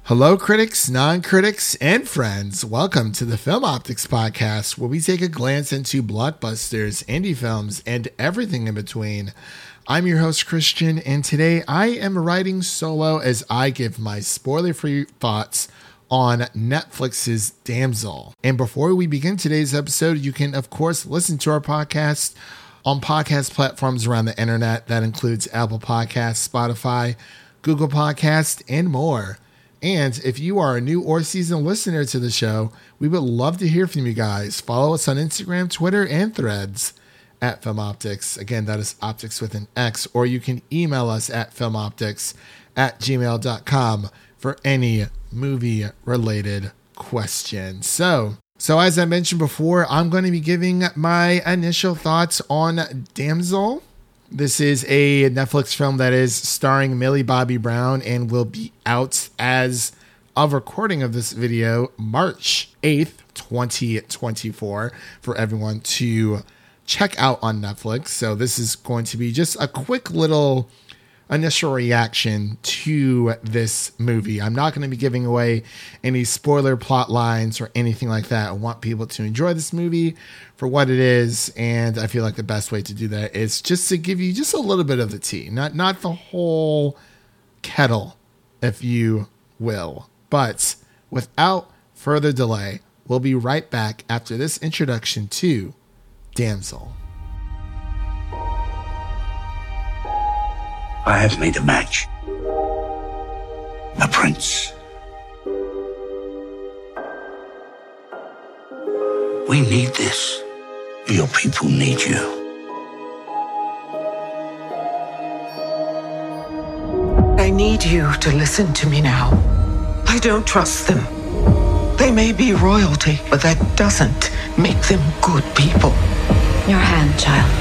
Hello, critics, non-critics, and friends. Welcome to the Film Optics Podcast, where we take a glance into blockbusters, indie films, and everything in between. I'm your host, Christian, and today I am riding solo as I give my spoiler-free thoughts on Netflix's Damsel. And before we begin today's episode, you can, of course, listen to our podcast on podcast platforms around the internet. That includes Apple Podcasts, Spotify, Google Podcasts, and more. And if you are a new or seasoned listener to the show, we would love to hear from you guys. Follow us on Instagram, Twitter, and Threads at Film Optics. Again, that is optics with an X. Or you can email us at filmoptics@gmail.com for any movie-related questions. So as I mentioned before, I'm going to be giving my initial thoughts on Damsel. This is a Netflix film that is starring Millie Bobby Brown and will be out as of recording of this video March 8th, 2024 for everyone to check out on Netflix. So this is going to be just a quick little initial reaction to this movie. I'm not going to be giving away any spoiler plot lines or anything like that. I want people to enjoy this movie for what it is, and I feel like the best way to do that is just to give you just a little bit of the tea, not the whole kettle, if you will. But without further delay, we'll be right back after this introduction to Damsel. I have made a match. A prince. We need this. Your people need you. I need you to listen to me now. I don't trust them. They may be royalty, but that doesn't make them good people. Your hand, child.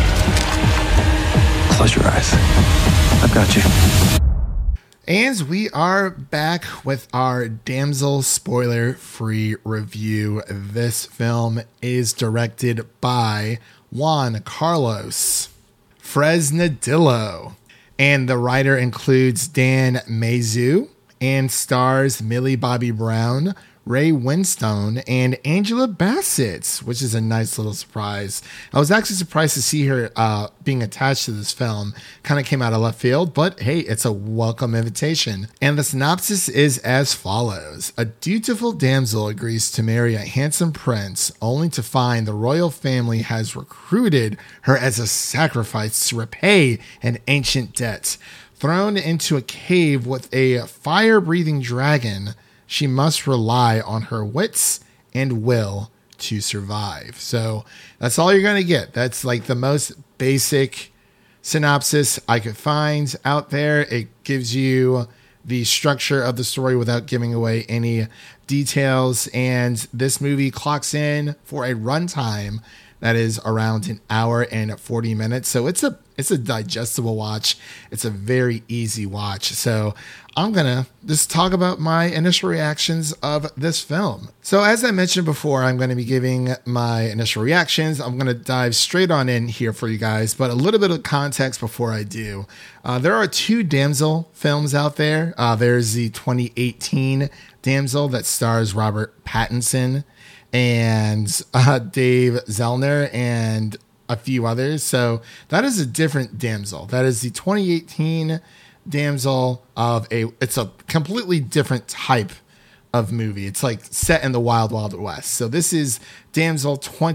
Close your eyes. I've got you. And we are back with our Damsel spoiler-free review. This film is directed by Juan Carlos Fresnadillo, and the writer includes Dan Mazeau and stars Millie Bobby Brown, Ray Winstone, and Angela Bassett, which is a nice little surprise. I was actually surprised to see her being attached to this film. Kind of came out of left field, but hey, it's a welcome invitation. And the synopsis is as follows. A dutiful damsel agrees to marry a handsome prince, only to find the royal family has recruited her as a sacrifice to repay an ancient debt. Thrown into a cave with a fire-breathing dragon, she must rely on her wits and will to survive. So that's all you're going to get. That's like the most basic synopsis I could find out there. It gives you the structure of the story without giving away any details. And this movie clocks in for a runtime that is around an hour and 40 minutes. So it's a digestible watch. It's a very easy watch. So I'm going to just talk about my initial reactions of this film. So as I mentioned before, I'm going to be giving my initial reactions. I'm going to dive straight on in here for you guys, but a little bit of context before I do. There are two Damsel films out there. There's the 2018 Damsel that stars Robert Pattinson and Dave Zellner and a few others. So that is a different Damsel. That is the 2018 Damsel it's a completely different type of movie. It's like set in the Wild Wild West. So this is Damsel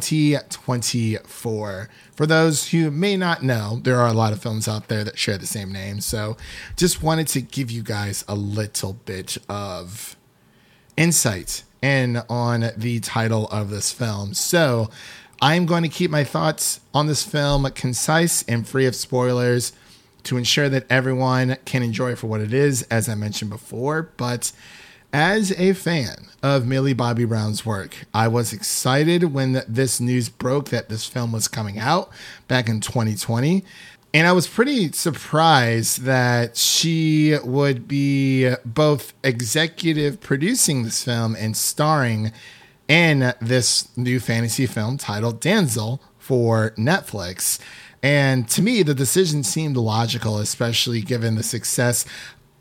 2024. For those who may not know, there are a lot of films out there that share the same name. So just wanted to give you guys a little bit of insight in on the title of this film. So I'm going to keep my thoughts on this film concise and free of spoilers to ensure that everyone can enjoy it for what it is, as I mentioned before. But as a fan of Millie Bobby Brown's work, I was excited when this news broke that this film was coming out back in 2020. And I was pretty surprised that she would be both executive producing this film and starring in this new fantasy film titled Damsel for Netflix. And to me, the decision seemed logical, especially given the success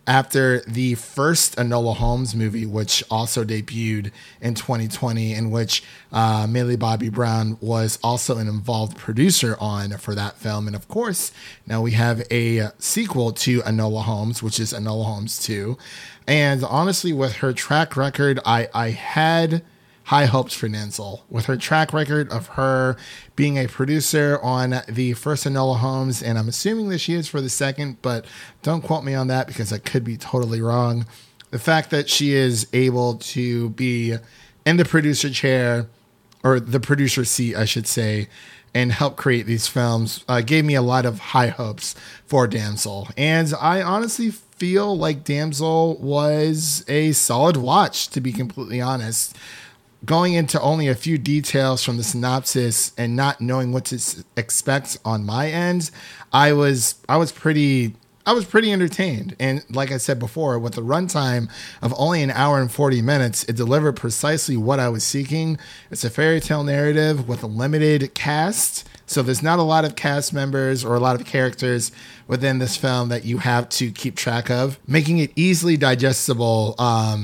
after the first Enola Holmes movie, which also debuted in 2020, in which Millie Bobby Brown was also an involved producer on for that film. And of course, now we have a sequel to Enola Holmes, which is Enola Holmes 2. And honestly, with her track record, I had high hopes for Denzel. With her track record of her being a producer on the first Enola Holmes, and I'm assuming that she is for the second, but don't quote me on that because I could be totally wrong. The fact that she is able to be in the producer chair, or the producer seat, I should say, and help create these films gave me a lot of high hopes for Damsel. And I honestly feel like Damsel was a solid watch, to be completely honest. Going into only a few details from the synopsis and not knowing what to expect on my end, I was pretty entertained. And like I said before, with a runtime of only an hour and 40 minutes, it delivered precisely what I was seeking. It's a fairy tale narrative with a limited cast. So there's not a lot of cast members or a lot of characters within this film that you have to keep track of, making it easily digestible,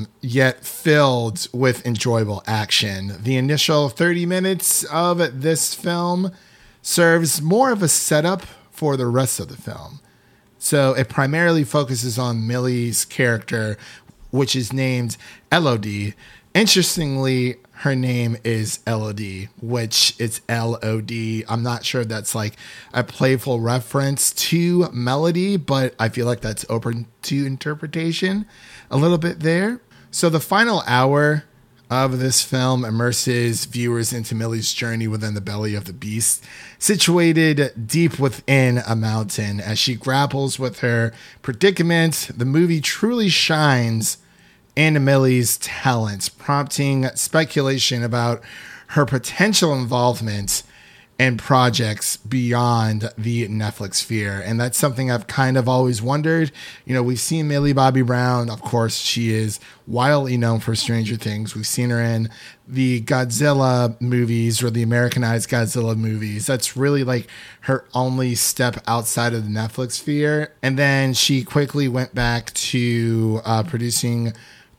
yet filled with enjoyable action. The initial 30 minutes of this film serves more of a setup for the rest of the film. So it primarily focuses on Millie's character, which is named Elodie. Interestingly, her name is Elodie, which it's L-O-D. I'm not sure if that's like a playful reference to Melody, but I feel like that's open to interpretation a little bit there. So the final hour of this film immerses viewers into Millie's journey within the belly of the beast, situated deep within a mountain. As she grapples with her predicament, the movie truly shines into Millie's talents, prompting speculation about her potential involvement in projects beyond the Netflix sphere. And that's something I've kind of always wondered. You know, we've seen Millie Bobby Brown. Of course, she is wildly known for Stranger Things. We've seen her in the Godzilla movies, or the Americanized Godzilla movies. That's really like her only step outside of the Netflix sphere. And then she quickly went back to producing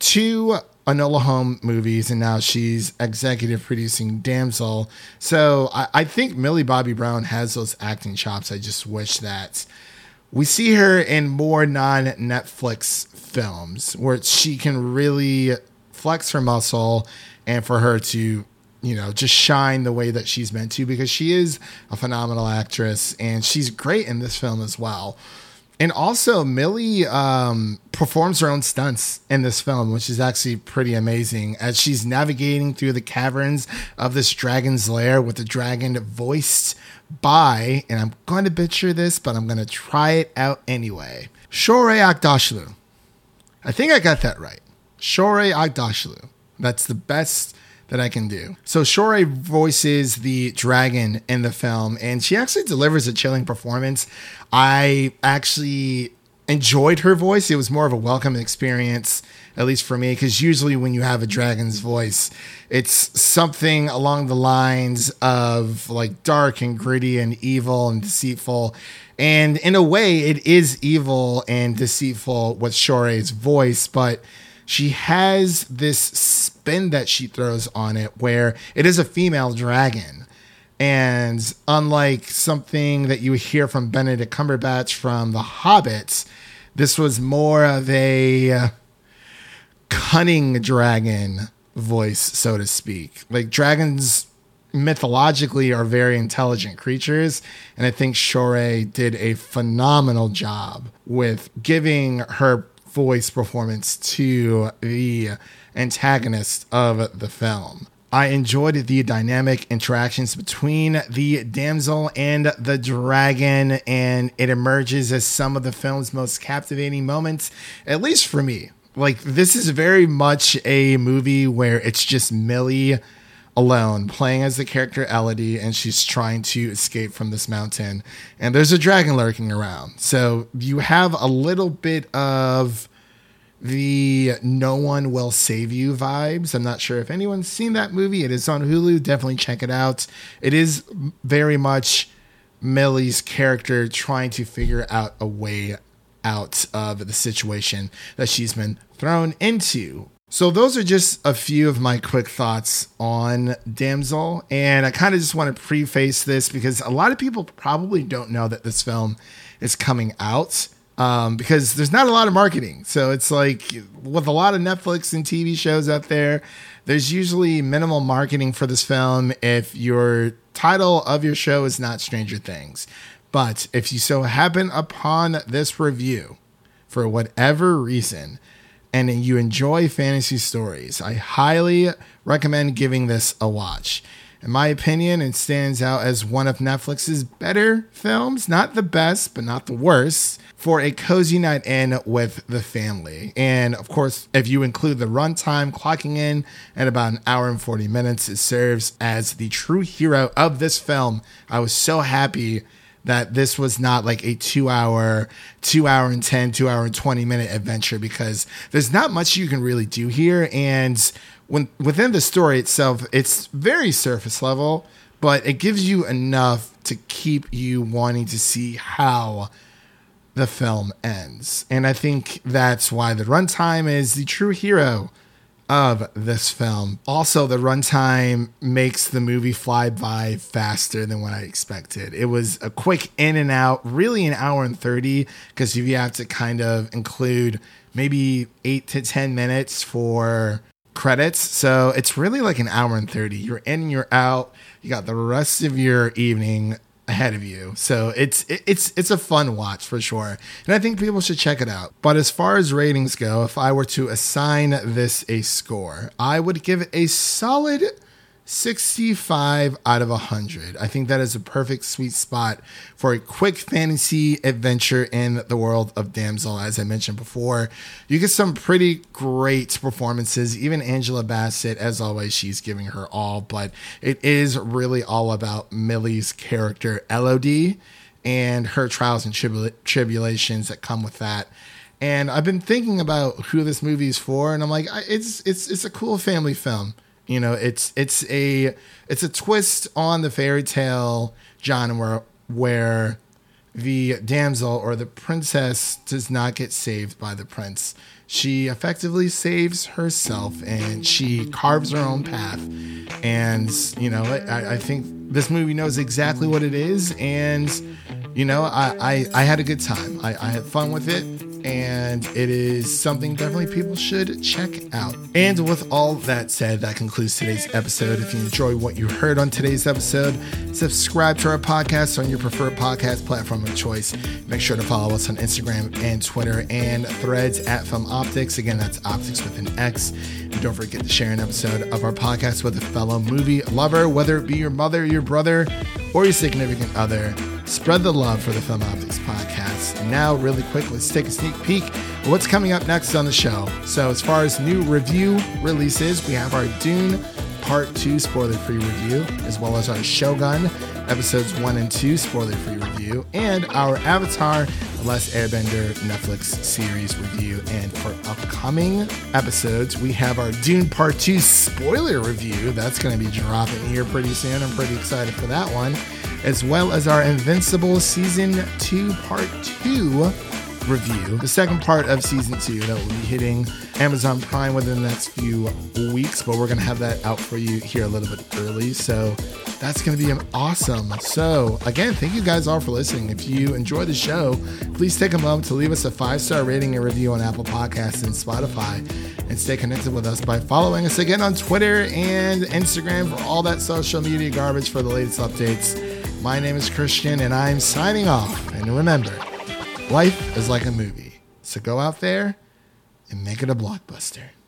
2 Enola Holmes movies, and now she's executive producing Damsel. So I think Millie Bobby Brown has those acting chops. I just wish that we see her in more non-Netflix films where she can really flex her muscle, and for her to, you know, just shine the way that she's meant to, because she is a phenomenal actress and she's great in this film as well. And also, Millie performs her own stunts in this film, which is actually pretty amazing, as she's navigating through the caverns of this dragon's lair with the dragon voiced by, and I'm going to butcher this, but I'm going to try it out anyway, Shohreh Aghdashloo. I think I got that right. Shohreh Aghdashloo. That's the best that I can do. So Shohreh voices the dragon in the film, and she actually delivers a chilling performance. I actually enjoyed her voice. It was more of a welcome experience, at least for me, because usually when you have a dragon's voice, it's something along the lines of like dark and gritty and evil and deceitful. And in a way, it is evil and deceitful with Shohreh's voice, but she has this spin that she throws on it where it is a female dragon. And unlike something that you hear from Benedict Cumberbatch from The Hobbit, this was more of a cunning dragon voice, so to speak. Like, dragons mythologically are very intelligent creatures, and I think Shohreh did a phenomenal job with giving her voice performance to the antagonist of the film. I enjoyed the dynamic interactions between the damsel and the dragon, and it emerges as some of the film's most captivating moments, at least for me. Like, this is very much a movie where it's just Millie alone playing as the character Elodie, and she's trying to escape from this mountain, and there's a dragon lurking around. So you have a little bit of the no one will save you vibes. I'm not sure if anyone's seen that movie. It is on Hulu. Definitely check it out. It is very much Millie's character trying to figure out a way out of the situation that she's been thrown into. So those are just a few of my quick thoughts on Damsel. And I kind of just want to preface this because a lot of people probably don't know that this film is coming out because there's not a lot of marketing. So it's like with a lot of Netflix and TV shows out there, there's usually minimal marketing for this film if your title of your show is not Stranger Things. But if you so happen upon this review for whatever reason, and you enjoy fantasy stories, I highly recommend giving this a watch. In my opinion, it stands out as one of Netflix's better films, not the best, but not the worst, for a cozy night in with the family. And of course, if you include the runtime clocking in at about an hour and 40 minutes, it serves as the true hero of this film. I was so happy that this was not like a 2 hour and 10, 2 hour and 20 minute adventure, because there's not much you can really do here. And within the story itself, it's very surface level, but it gives you enough to keep you wanting to see how the film ends. And I think that's why the runtime is the true hero of this film. Also, the runtime makes the movie fly by faster than what I expected. It was a quick in and out, really an hour and 30, because you have to kind of include maybe 8 to 10 minutes for credits. So it's really like an hour and 30. You're in, you're out. You got the rest of your evening ahead of you. So it's a fun watch for sure. And I think people should check it out. But as far as ratings go, if I were to assign this a score, I would give it a solid 65 out of 100. I think that is a perfect sweet spot for a quick fantasy adventure in the world of Damsel. As I mentioned before, you get some pretty great performances. Even Angela Bassett, as always, she's giving her all, but it is really all about Millie's character, Elodie, and her trials and tribulations that come with that. And I've been thinking about who this movie is for, and I'm like, it's a cool family film. You know, it's a twist on the fairy tale genre where the damsel or the princess does not get saved by the prince. She effectively saves herself and she carves her own path. And, you know, I think this movie knows exactly what it is. And, you know, I had a good time. I had fun with it. And it is something definitely people should check out. And with all that said, that concludes today's episode. If you enjoy what you heard on today's episode, subscribe to our podcast on your preferred podcast platform of choice. Make sure to follow us on Instagram and Twitter and Threads at Film Optics. Again, that's Optics with an X. And don't forget to share an episode of our podcast with a fellow movie lover, whether it be your mother, your brother, or your significant other. Spread the love for the Film Optics podcast. And now, really quick, let's take a sneak peek at what's coming up next on the show. So as far as new review releases, we have our Dune Part 2 spoiler-free review, as well as our Shogun Episodes 1 and 2 spoiler-free review, and our Avatar The Last Airbender Netflix series review. And for upcoming episodes, we have our Dune Part 2 spoiler review. That's going to be dropping here pretty soon. I'm pretty excited for that one. As well as our Invincible Season 2 Part 2 review, the second part of Season 2 that will be hitting Amazon Prime within the next few weeks, but we're going to have that out for you here a little bit early, so that's going to be awesome. So again, thank you guys all for listening. If you enjoy the show, please take a moment to leave us a 5-star rating and review on Apple Podcasts and Spotify, and stay connected with us by following us again on Twitter and Instagram for all that social media garbage for the latest updates. My name is Christian, and I'm signing off. And remember, life is like a movie. So go out there and make it a blockbuster.